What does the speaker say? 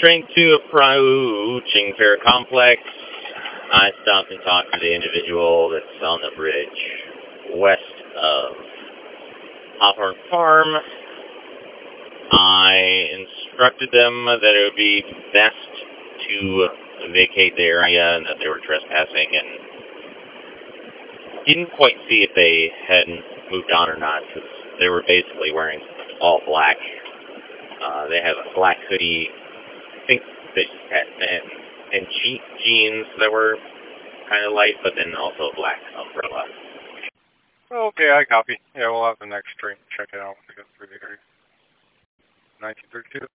Train 2 approaching Fair Complex. I stopped and talked to the individual that's on the bridge west of Hawthorne Farm. I instructed them that it would be best to vacate the area and that they were trespassing, and didn't quite see if they had moved on or not, because they were basically wearing all black. They have a black hoodie, I think, and jeans that were kind of light, but then also a black umbrella. Okay, I copy. Yeah, we'll have the next train check it out when we get through the area. 1932.